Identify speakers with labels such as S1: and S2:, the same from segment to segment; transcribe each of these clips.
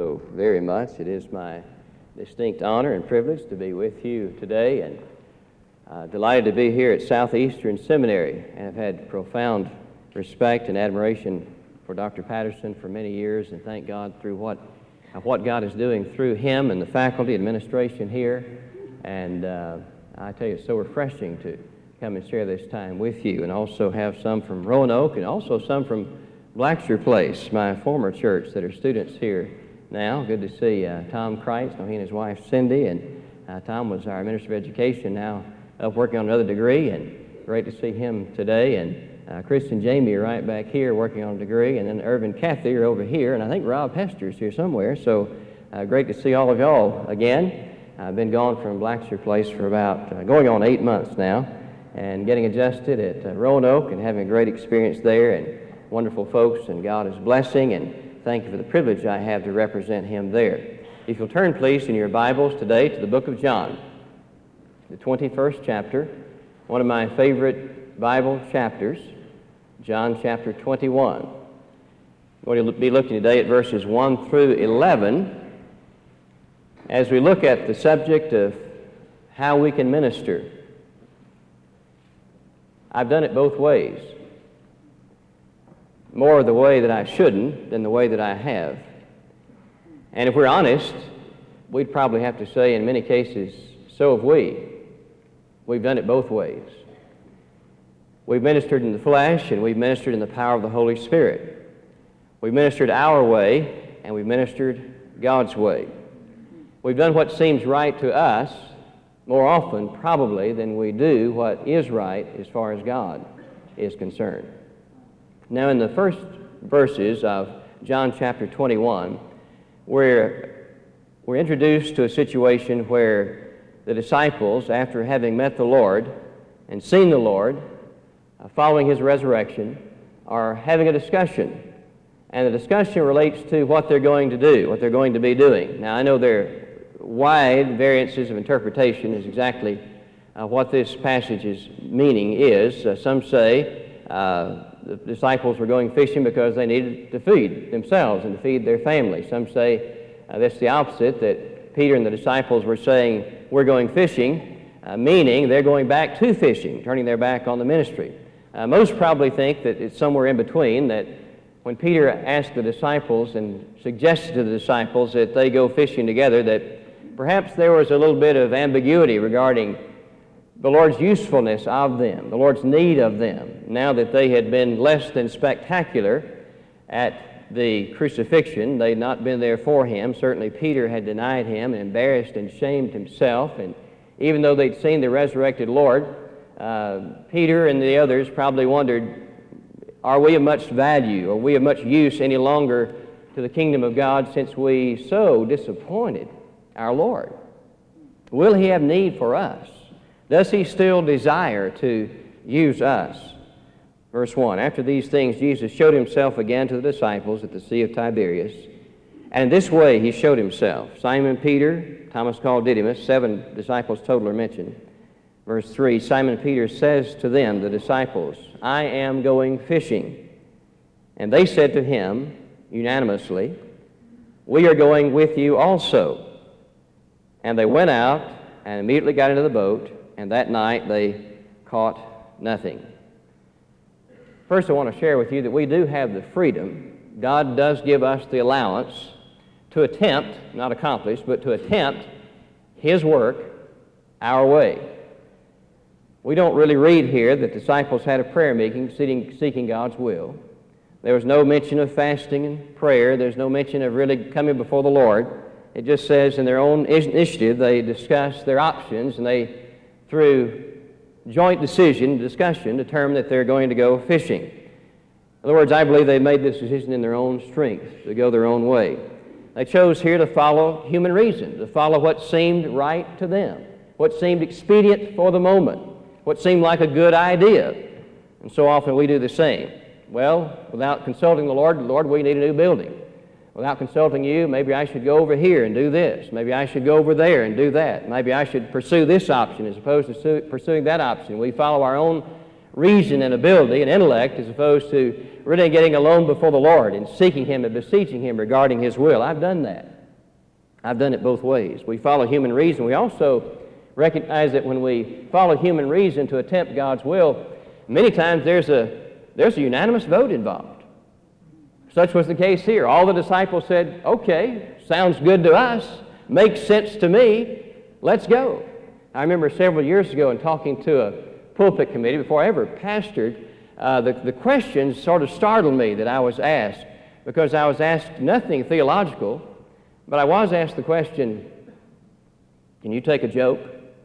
S1: so very much. It is my distinct honor and privilege to be with you today, and delighted to be here at Southeastern Seminary, and have had profound respect and admiration for Dr. Patterson for many years, and thank God through what God is doing through him and the faculty administration here. And I tell you, it's so refreshing to come and share this time with you, and also have some from Roanoke and also some from Blacksher Place, my former church, that are students here now. Good to see Tom Kreitz, he and his wife Cindy, and Tom was our Minister of Education, now up working on another degree, and great to see him today. And Chris and Jamie are right back here working on a degree, and then Irvin and Kathy are over here, and I think Rob Hester's here somewhere, so great to see all of y'all again. I've been gone from Blacksher Place for about going on 8 months now, and getting adjusted at Roanoke and having a great experience there, and wonderful folks, and God is blessing, and thank you for the privilege I have to represent him there. If you'll turn, please, in your Bibles today to the book of John, the 21st chapter, one of my favorite Bible chapters, John chapter 21. We're going to be looking today at verses 1 through 11 as we look at the subject of how we can minister. I've done it both ways. More the way that I shouldn't than the way that I have. And if we're honest, we'd probably have to say in many cases, so have we. We've done it both ways. We've ministered in the flesh, and we've ministered in the power of the Holy Spirit. We've ministered our way, and we've ministered God's way. We've done what seems right to us more often, probably, than we do what is right as far as God is concerned. Now, in the first verses of John chapter 21, we're introduced to a situation where the disciples, after having met the Lord and seen the Lord, following his resurrection, are having a discussion. And the discussion relates to what they're going to do, what they're going to be doing. Now, I know there are wide variances of interpretation as exactly what this passage's meaning is. Some say the disciples were going fishing because they needed to feed themselves and to feed their family. Some say that's the opposite, that Peter and the disciples were saying, we're going fishing, meaning they're going back to fishing, turning their back on the ministry. Most probably think that it's somewhere in between, that when Peter asked the disciples and suggested to the disciples that they go fishing together, that perhaps there was a little bit of ambiguity regarding the Lord's usefulness of them, the Lord's need of them, now that they had been less than spectacular at the crucifixion. They'd not been there for him. Certainly Peter had denied him and embarrassed and shamed himself, and even though they'd seen the resurrected Lord, Peter and the others probably wondered, are we of much value, are we of much use any longer to the kingdom of God since we so disappointed our Lord? Will he have need for us? Does he still desire to use us? Verse 1, after these things Jesus showed himself again to the disciples at the Sea of Tiberias, and in this way he showed himself. Simon Peter, Thomas called Didymus, 7 disciples total are mentioned. Verse 3, Simon Peter says to them, the disciples, I am going fishing. And they said to him unanimously, we are going with you also. And they went out and immediately got into the boat, and that night they caught nothing. First, I want to share with you that we do have the freedom. God does give us the allowance to attempt, not accomplish, but to attempt his work our way. We don't really read here that disciples had a prayer meeting seeking God's will. There was no mention of fasting and prayer. There's no mention of really coming before the Lord. It just says in their own initiative they discussed their options, and they, through joint discussion, determined that they're going to go fishing. In other words, I believe they made this decision in their own strength, to go their own way. They chose here to follow human reason, to follow what seemed right to them, what seemed expedient for the moment, what seemed like a good idea. And so often we do the same. Well, without consulting the Lord, we need a new building. Without consulting you, maybe I should go over here and do this. Maybe I should go over there and do that. Maybe I should pursue this option as opposed to pursuing that option. We follow our own reason and ability and intellect as opposed to really getting alone before the Lord and seeking him and beseeching him regarding his will. I've done that. I've done it both ways. We follow human reason. We also recognize that when we follow human reason to attempt God's will, many times there's a unanimous vote involved. Such was the case here. All the disciples said, okay, sounds good to us, makes sense to me, let's go. I remember several years ago in talking to a pulpit committee before I ever pastored, the questions sort of startled me that I was asked, because I was asked nothing theological, but I was asked the question, can you take a joke?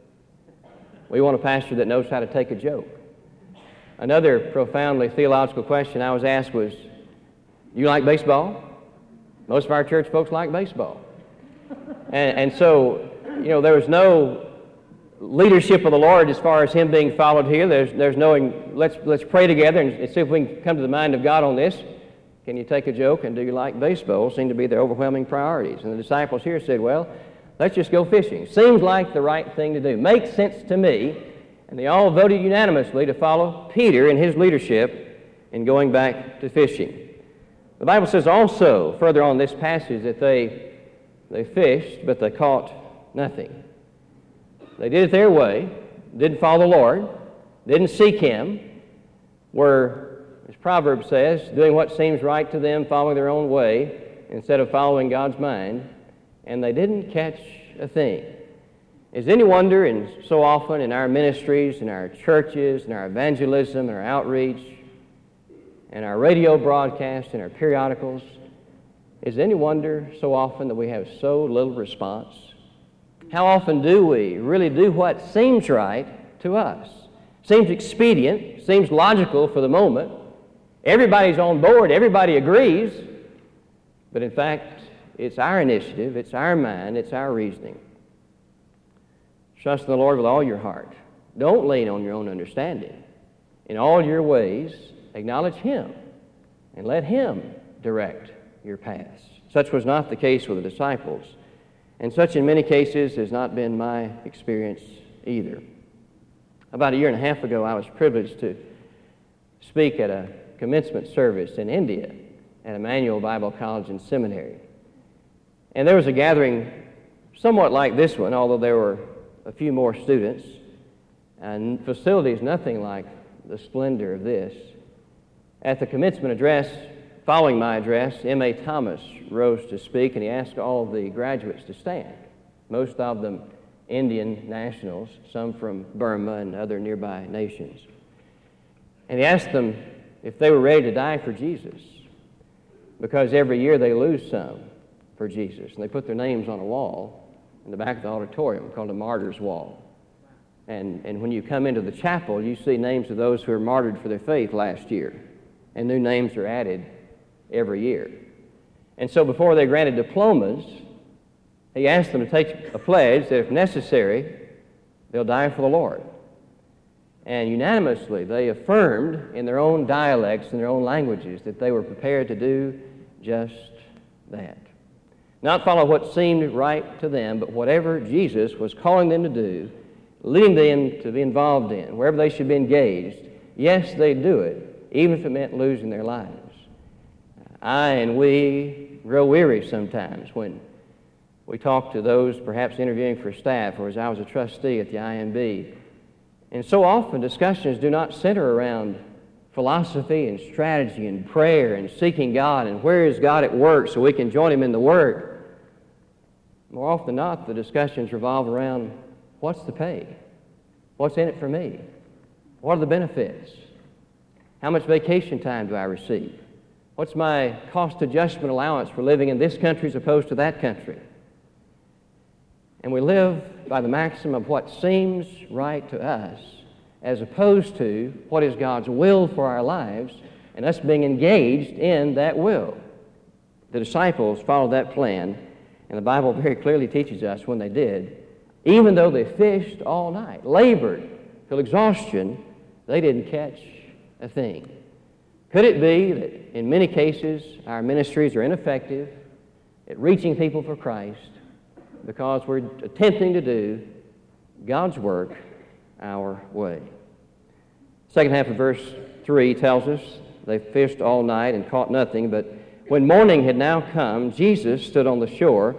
S1: We want a pastor that knows how to take a joke. Another profoundly theological question I was asked was, you like baseball? Most of our church folks like baseball. And so, there was no leadership of the Lord as far as Him being followed here. There's no, let's pray together and see if we can come to the mind of God on this. Can you take a joke, and do you like baseball? Seem to be their overwhelming priorities. And the disciples here said, well, let's just go fishing. Seems like the right thing to do. Makes sense to me. And they all voted unanimously to follow Peter in his leadership in going back to fishing. The Bible says also, further on this passage, that they fished, but they caught nothing. They did it their way, didn't follow the Lord, didn't seek Him, were, as Proverbs says, doing what seems right to them, following their own way, instead of following God's mind, and they didn't catch a thing. Is it any wonder, and so often in our ministries, in our churches, in our evangelism, in our outreach, in our radio broadcasts, in our periodicals, is it any wonder so often that we have so little response? How often do we really do what seems right to us? Seems expedient, seems logical for the moment. Everybody's on board, everybody agrees, but in fact, it's our initiative, it's our mind, it's our reasoning. Trust in the Lord with all your heart. Don't lean on your own understanding. In all your ways, acknowledge Him and let Him direct your paths. Such was not the case with the disciples, and such in many cases has not been my experience either. About a year and a half ago, I was privileged to speak at a commencement service in India at Emmanuel Bible College and Seminary. And there was a gathering somewhat like this one, although there were a few more students, and facilities nothing like the splendor of this. At the commencement address, following my address, M.A. Thomas rose to speak, and he asked all the graduates to stand, most of them Indian nationals, some from Burma and other nearby nations. And he asked them if they were ready to die for Jesus, because every year they lose some for Jesus. And they put their names on a wall in the back of the auditorium called a martyr's wall. And when you come into the chapel, you see names of those who were martyred for their faith last year. And new names are added every year. And so before they granted diplomas, he asked them to take a pledge that if necessary, they'll die for the Lord. And unanimously, they affirmed in their own dialects and their own languages that they were prepared to do just that. Not follow what seemed right to them, but whatever Jesus was calling them to do, leading them to be involved in, wherever they should be engaged, yes, they'd do it, even if it meant losing their lives. I and we grow weary sometimes when we talk to those perhaps interviewing for staff, or as I was a trustee at the IMB. And so often discussions do not center around philosophy and strategy and prayer and seeking God and where is God at work so we can join Him in the Word. More often than not, the discussions revolve around what's the pay? What's in it for me? What are the benefits? How much vacation time do I receive? What's my cost adjustment allowance for living in this country as opposed to that country? And we live by the maxim of what seems right to us as opposed to what is God's will for our lives and us being engaged in that will. The disciples followed that plan, and the Bible very clearly teaches us when they did, even though they fished all night, labored till exhaustion, they didn't catch a thing. Could it be that in many cases our ministries are ineffective at reaching people for Christ because we're attempting to do God's work our way? Second half of verse 3 tells us they fished all night and caught nothing, but when morning had now come, Jesus stood on the shore,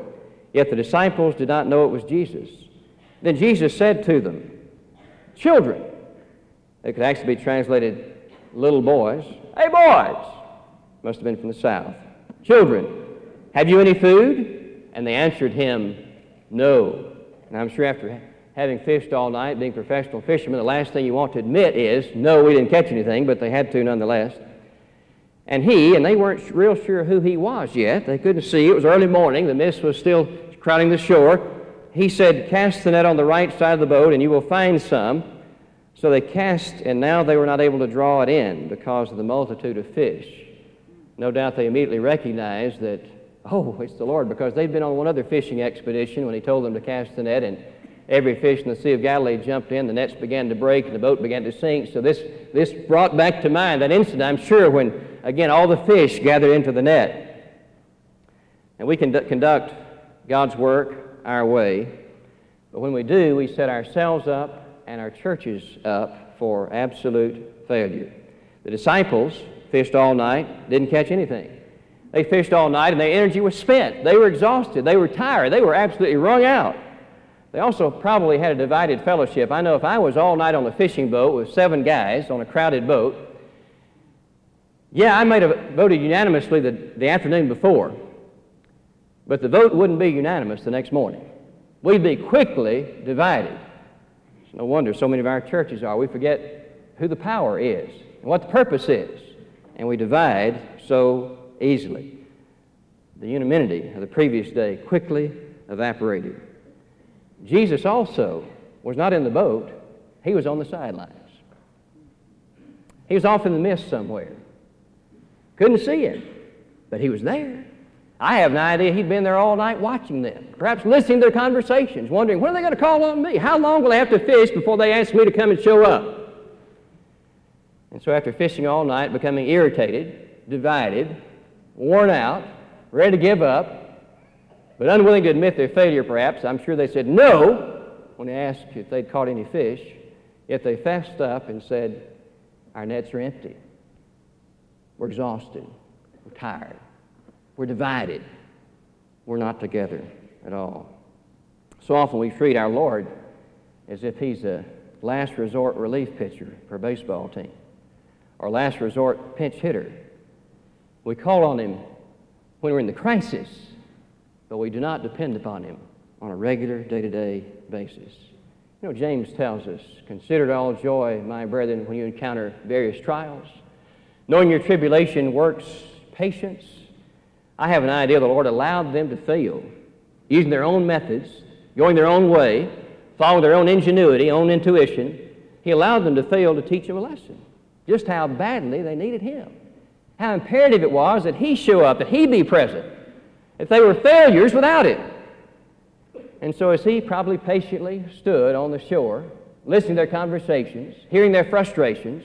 S1: Yet the disciples did not know it was Jesus. Then Jesus said to them, children, it could actually be translated little boys. Hey, boys! Must have been from the South. Children, have you any food? And they answered him, no. And I'm sure after having fished all night, being professional fishermen, the last thing you want to admit is, no, we didn't catch anything, but they had to nonetheless. And they weren't real sure who he was yet. They couldn't see. It was early morning. The mist was still crowding the shore. He said, cast the net on the right side of the boat, and you will find some. So they cast, and now they were not able to draw it in because of the multitude of fish. No doubt they immediately recognized that, oh, it's the Lord, because they'd been on one other fishing expedition when he told them to cast the net, and every fish in the Sea of Galilee jumped in, the nets began to break, and the boat began to sink. So this brought back to mind that incident, I'm sure, when, again, all the fish gathered into the net. And we can conduct God's work our way, but when we do, we set ourselves up and our churches up for absolute failure. The disciples fished all night, didn't catch anything. They fished all night and their energy was spent. They were exhausted. They were tired. They were absolutely wrung out. They also probably had a divided fellowship. I know if I was all night on a fishing boat with 7 guys on a crowded boat, I might have voted unanimously the afternoon before, but the vote wouldn't be unanimous the next morning. We'd be quickly divided. It's no wonder so many of our churches are. We forget who the power is and what the purpose is, and we divide so easily. The unanimity of the previous day quickly evaporated. Jesus also was not in the boat. He was on the sidelines. He was off in the mist somewhere. Couldn't see him, but he was there. I have no idea he'd been there all night watching them, perhaps listening to their conversations, wondering, when are they going to call on me? How long will they have to fish before they ask me to come and show up? And so after fishing all night, becoming irritated, divided, worn out, ready to give up, but unwilling to admit their failure perhaps, I'm sure they said no when they asked if they'd caught any fish, yet they fessed up and said, our nets are empty. We're exhausted. We're tired. We're divided. We're not together at all. So often we treat our Lord as if he's a last resort relief pitcher for a baseball team or last resort pinch hitter. We call on him when we're in the crisis, but we do not depend upon him on a regular day-to-day basis. You know, James tells us, consider it all joy, my brethren, when you encounter various trials, knowing your tribulation works patience. I have an idea the Lord allowed them to fail, using their own methods, going their own way, following their own ingenuity, own intuition. He allowed them to fail to teach them a lesson, just how badly they needed him, how imperative it was that he show up, that he be present, if they were failures without him. And so as he probably patiently stood on the shore, listening to their conversations, hearing their frustrations,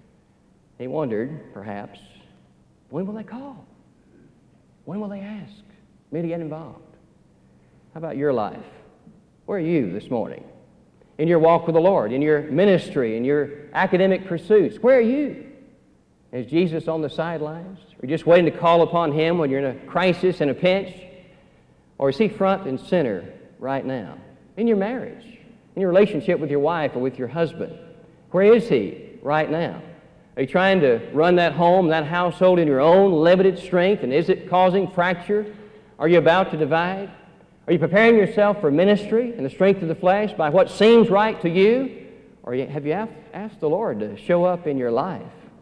S1: he wondered, perhaps, when will they call? When will they ask me to get involved? How about your life? Where are you this morning? In your walk with the Lord, in your ministry, in your academic pursuits, where are you? Is Jesus on the sidelines? Are you just waiting to call upon him when you're in a crisis and a pinch? Or is he front and center right now? In your marriage, in your relationship with your wife or with your husband, where is he right now? Are you trying to run that home, that household in your own limited strength, and is it causing fracture? Are you about to divide? Are you preparing yourself for ministry in the strength of the flesh by what seems right to you? Or have you asked the Lord to show up in your life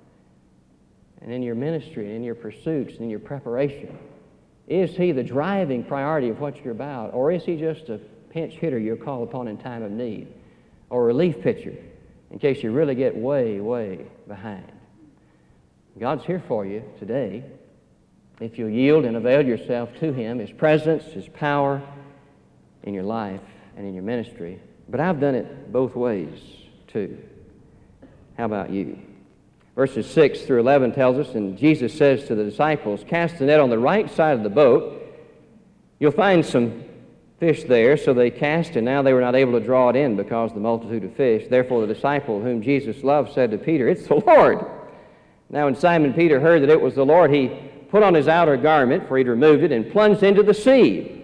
S1: and in your ministry and in your pursuits and in your preparation? Is he the driving priority of what you're about, or is he just a pinch hitter you'll call upon in time of need, or a relief pitcher in case you really get way, way behind? God's here for you today if you'll yield and avail yourself to him, his presence, his power in your life and in your ministry. But I've done it both ways too. How about you? Verses 6 through 11 tells us, and Jesus says to the disciples, cast the net on the right side of the boat. You'll find some fish there. So they cast, and now they were not able to draw it in because of the multitude of fish. Therefore the disciple whom Jesus loved said to Peter, it's the Lord. Now when Simon Peter heard that it was the Lord, he put on his outer garment, for he'd removed it, and plunged into the sea.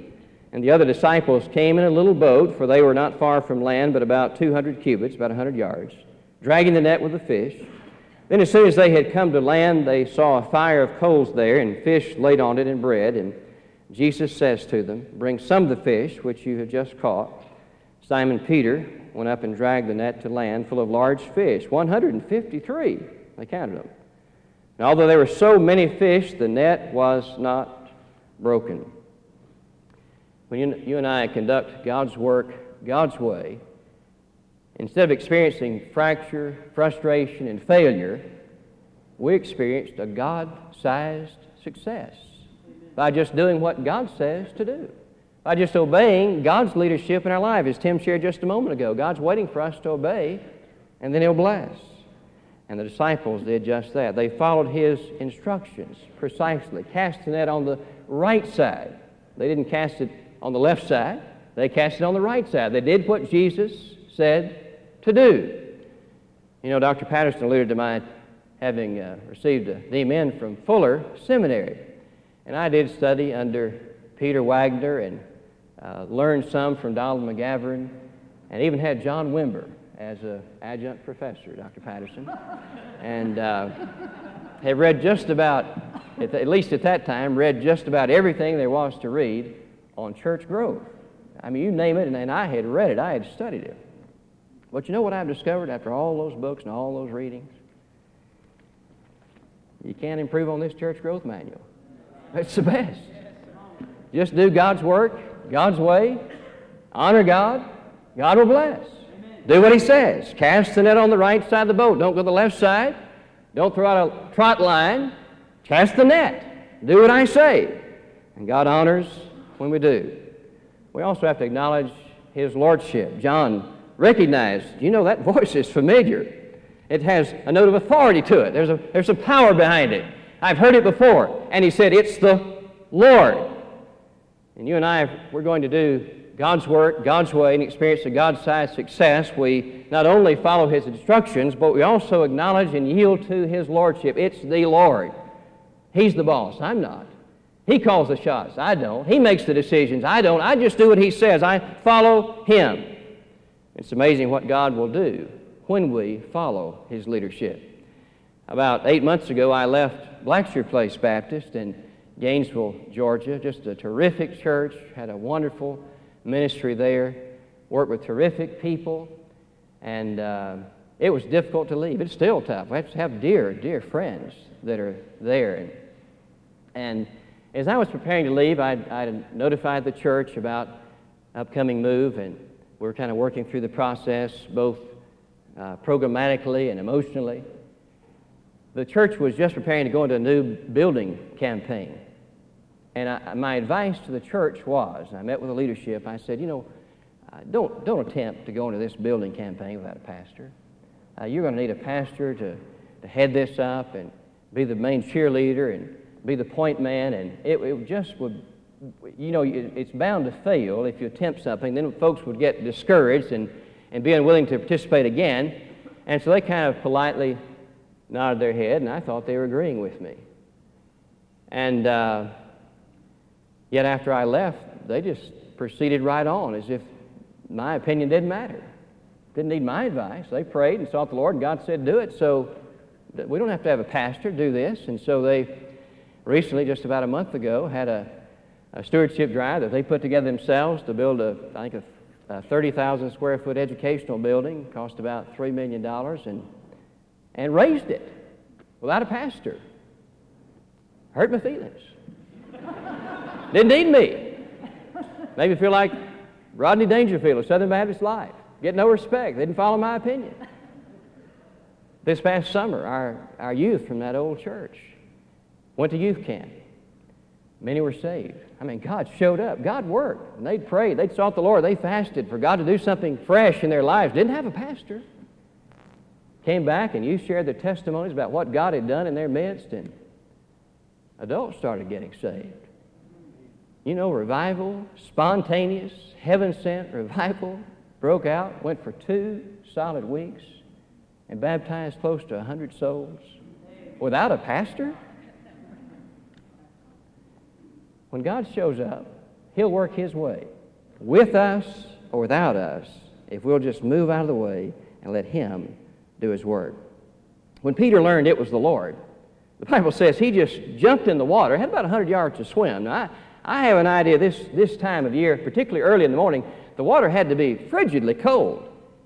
S1: And the other disciples came in a little boat, for they were not far from land, but about 200 cubits, about 100 yards, dragging the net with the fish. Then as soon as they had come to land, they saw a fire of coals there, and fish laid on it, and bread. And Jesus says to them, "Bring some of the fish which you have just caught." Simon Peter went up and dragged the net to land full of large fish, 153. They counted them. And although there were so many fish, the net was not broken. When you and I conduct God's work God's way, instead of experiencing fracture, frustration, and failure, we experienced a God-sized success by just doing what God says to do, by just obeying God's leadership in our life. As Tim shared just a moment ago, God's waiting for us to obey, and then He'll bless. And the disciples did just that. They followed His instructions precisely. Cast the net on the right side. They didn't cast it on the left side. They cast it on the right side. They did what Jesus said to do. You know, Dr. Patterson alluded to my having received a D.M.N. from Fuller Seminary. And I did study under Peter Wagner and learned some from Donald McGavran, and even had John Wimber as an adjunct professor, Dr. Patterson. And have read just about, at least at that time, read just about everything there was to read on church growth. I mean, you name it, and I had read it, I had studied it. But you know what I've discovered after all those books and all those readings? You can't improve on this church growth manual. It's the best. Just do God's work, God's way, honor God, God will bless. Do what He says. Cast the net on the right side of the boat. Don't go to the left side. Don't throw out a trot line. Cast the net. Do what I say. And God honors when we do. We also have to acknowledge His lordship. John recognized, you know, that voice is familiar. It has a note of authority to it. There's a power behind it. I've heard it before. And he said, it's the Lord. And you and I, we're going to do God's work, God's way, and experience a God-sized success. We not only follow His instructions, but we also acknowledge and yield to His lordship. It's the Lord. He's the boss. I'm not. He calls the shots. I don't. He makes the decisions. I don't. I just do what He says. I follow Him. It's amazing what God will do when we follow His leadership. About 8 months ago, I left Blackshear Place Baptist in Gainesville, Georgia. Just a terrific church. Had a wonderful ministry there. Worked with terrific people. And it was difficult to leave. It's still tough. I have to have dear friends that are there. And as I was preparing to leave, I notified the church about upcoming move, and we were kind of working through the process, both programmatically and emotionally. The church was just preparing to go into a new building campaign. And my advice to the church was, I met with the leadership, I said, you know, don't attempt to go into this building campaign without a pastor. You're going to need a pastor to head this up and be the main cheerleader and be the point man, and it just would, you know, it's bound to fail if you attempt something. Then folks would get discouraged and be unwilling to participate again. And so they kind of politely nodded their head, and I thought they were agreeing with me. And yet after I left, they just proceeded right on as if my opinion didn't matter. Didn't need my advice. They prayed and sought the Lord, and God said, do it. So we don't have to have a pastor do this. And so they recently, just about a month ago, had a stewardship drive that they put together themselves to build a 30,000 square foot educational building. Cost about $3 million, and raised it without a pastor. Hurt my feelings. Didn't need me. Made me feel like Rodney Dangerfield of Southern Baptist Life. Get no respect. They didn't follow my opinion. This past summer, our youth from that old church went to youth camp. Many were saved. I mean, God showed up. God worked. And they'd prayed. They'd sought the Lord. They fasted for God to do something fresh in their lives. Didn't have a pastor. Came back, and you shared their testimonies about what God had done in their midst, and adults started getting saved. You know, revival, spontaneous, heaven-sent revival broke out, went for 2 solid weeks, and baptized close to 100 souls without a pastor. When God shows up, He'll work His way, with us or without us, if we'll just move out of the way and let Him do His work. When Peter learned it was the Lord, the Bible says he just jumped in the water, had about 100 yards to swim. Now, I have an idea this time of year, particularly early in the morning, the water had to be frigidly cold.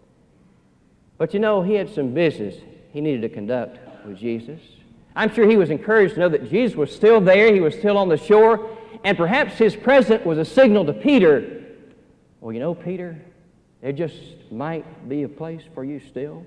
S1: But you know, he had some business he needed to conduct with Jesus. I'm sure he was encouraged to know that Jesus was still there, he was still on the shore, and perhaps his presence was a signal to Peter, well, you know, Peter, there just might be a place for you still.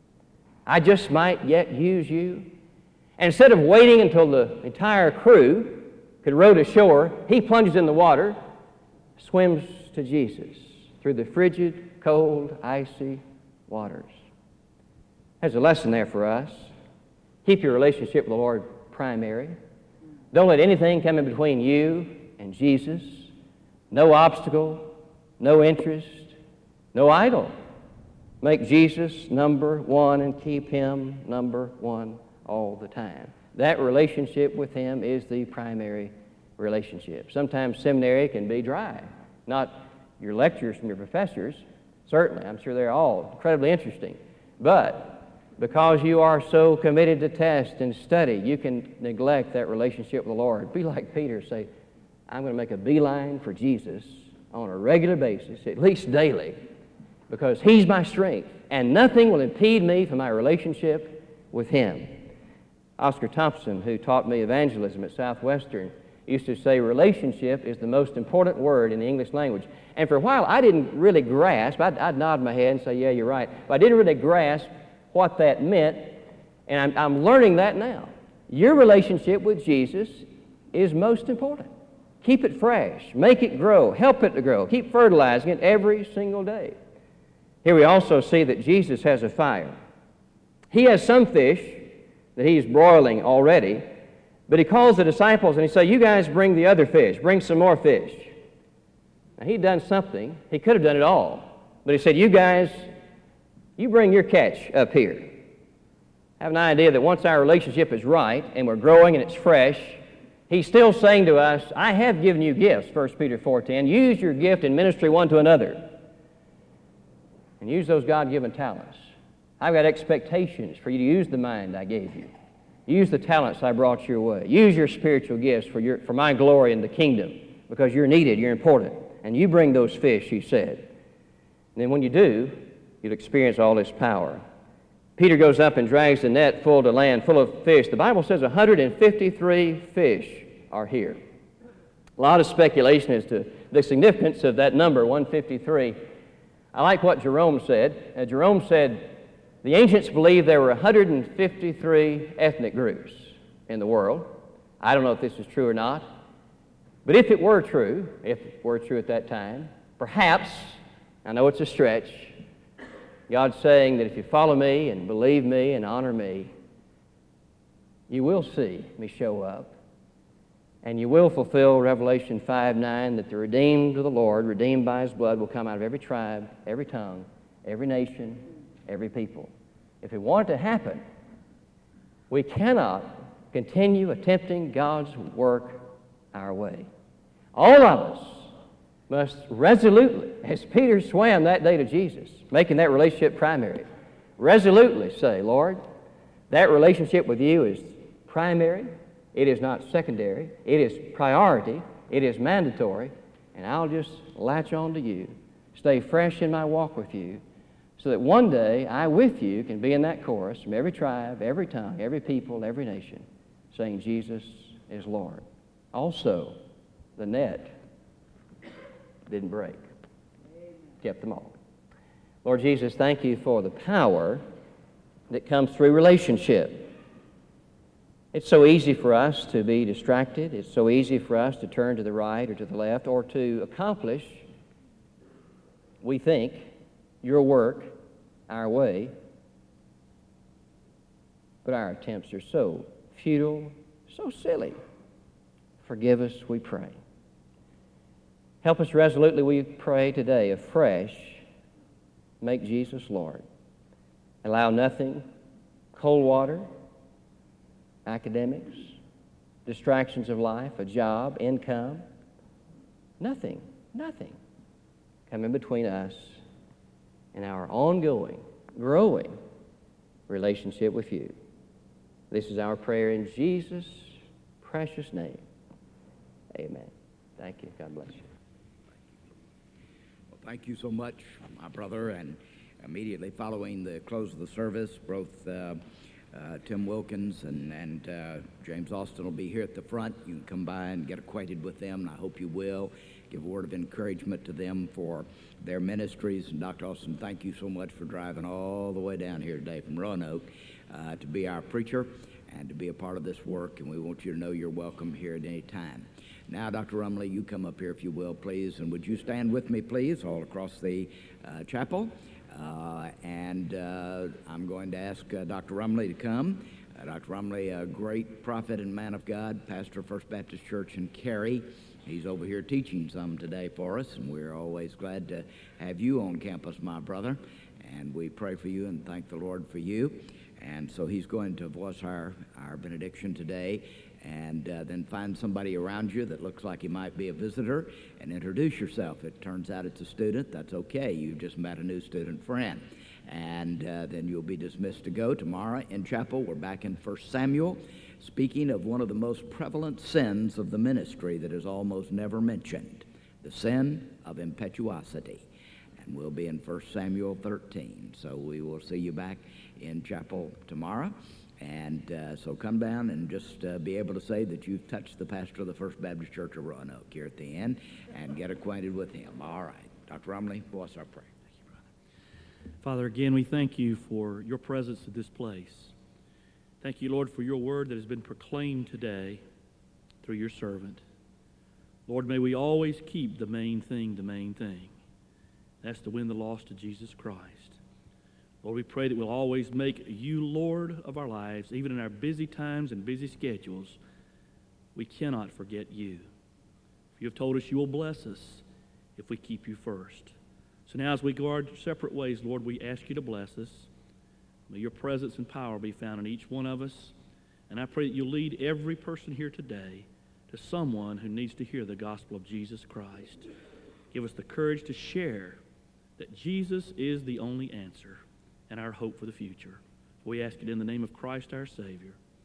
S1: I just might yet use you. And instead of waiting until the entire crew could row to shore, he plunges in the water, swims to Jesus through the frigid, cold, icy waters. There's a lesson there for us. Keep your relationship with the Lord primary. Don't let anything come in between you and Jesus. No obstacle, no interest, no idol. Make Jesus number one and keep Him number one all the time. That relationship with Him is the primary relationship. Sometimes seminary can be dry. Not your lectures from your professors, certainly. I'm sure they're all incredibly interesting. But because you are so committed to test and study, you can neglect that relationship with the Lord. Be like Peter, say, I'm going to make a beeline for Jesus on a regular basis, at least daily, because He's my strength, and nothing will impede me from my relationship with Him. Oscar Thompson, who taught me evangelism at Southwestern, used to say relationship is the most important word in the English language. And for a while, I didn't really grasp. I'd nod my head and say, yeah, you're right. But I didn't really grasp what that meant, and I'm learning that now. Your relationship with Jesus is most important. Keep it fresh. Make it grow. Help it to grow. Keep fertilizing it every single day. Here we also see that Jesus has a fire. He has some fish that He's broiling already, but He calls the disciples and He says, you guys bring the other fish. Bring some more fish. Now, He'd done something. He could have done it all. But He said, you guys, you bring your catch up here. I have an idea that once our relationship is right and we're growing and it's fresh, He's still saying to us, I have given you gifts, 1 Peter 4:10. Use your gift in ministry one to another. And use those God-given talents. I've got expectations for you to use the mind I gave you. Use the talents I brought your way. Use your spiritual gifts for my glory in the kingdom, because you're needed, you're important. And you bring those fish, He said. And then when you do, you'll experience all His power. Peter goes up and drags the net full to land, full of fish. The Bible says 153 fish are here. A lot of speculation as to the significance of that number, 153. I like what Jerome said. Jerome said, the ancients believed there were 153 ethnic groups in the world. I don't know if this is true or not. But if it were true at that time, perhaps, I know it's a stretch, God's saying that if you follow me and believe me and honor me, you will see me show up, and you will fulfill Revelation 5:9, that the redeemed of the Lord, redeemed by His blood, will come out of every tribe, every tongue, every nation, every people. If we want it to happen, we cannot continue attempting God's work our way. All of us must resolutely, as Peter swam that day to Jesus, making that relationship primary, resolutely say, Lord, that relationship with you is primary, it is not secondary, it is priority, it is mandatory, and I'll just latch on to you, stay fresh in my walk with you, so that one day I with you can be in that chorus from every tribe, every tongue, every people, every nation, saying Jesus is Lord. Also, the net didn't break. Kept them all. Lord Jesus, thank you for the power that comes through relationship. It's so easy for us to be distracted. It's so easy for us to turn to the right or to the left or to accomplish, we think, your work our way. But our attempts are so futile, so silly. Forgive us, we pray. Help us resolutely, we pray today, afresh, make Jesus Lord. Allow nothing, cold water, academics, distractions of life, a job, income, nothing come in between us and our ongoing, growing relationship with you. This is our prayer in Jesus' precious name. Amen. Thank you. God bless you.
S2: Well, thank you so much, my brother. And immediately following the close of the service, both Tim Wilkins and James Austin will be here at the front. You can come by and get acquainted with them, and I hope you will. Give a word of encouragement to them for their ministries. And Dr. Austin, thank you so much for driving all the way down here today from Roanoke to be our preacher and to be a part of this work, and we want you to know you're welcome here at any time. Now, Dr. Rumley, you come up here if you will, please, and would you stand with me, please, all across the chapel? And I'm going to ask Dr. Rumley to come. Dr. Rumley, a great prophet and man of God, pastor of First Baptist Church in Cary. He's over here teaching some today for us, and we're always glad to have you on campus, my brother. And we pray for you and thank the Lord for you. And so he's going to voice our benediction today, and then find somebody around you that looks like he might be a visitor and introduce yourself. It turns out it's a student. That's okay. You've just met a new student friend. And then you'll be dismissed to go. Tomorrow in chapel, we're back in 1 Samuel, speaking of one of the most prevalent sins of the ministry that is almost never mentioned, the sin of impetuosity. And we'll be in 1 Samuel 13. So we will see you back in chapel tomorrow. And so come down and just be able to say that you've touched the pastor of the First Baptist Church of Roanoke here at the end and get acquainted with him. All right. Dr. Rumley, voice our prayer.
S3: Thank you, brother. Father, again, we thank you for your presence at this place. Thank you, Lord, for your word that has been proclaimed today through your servant. Lord, may we always keep the main thing the main thing. That's to win the lost to Jesus Christ. Lord, we pray that we'll always make you Lord of our lives, even in our busy times and busy schedules. We cannot forget you. You have told us you will bless us if we keep you first. So now as we go our separate ways, Lord, we ask you to bless us. May your presence and power be found in each one of us. And I pray that you'll lead every person here today to someone who needs to hear the gospel of Jesus Christ. Give us the courage to share that Jesus is the only answer and our hope for the future. We ask it in the name of Christ our Savior.